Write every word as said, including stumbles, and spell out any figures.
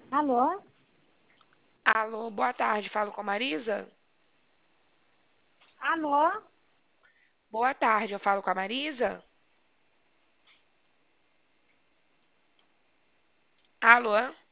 Alô? Alô, boa tarde. Falo com a Marisa? Alô? Boa tarde, eu falo com a Marisa? Alô?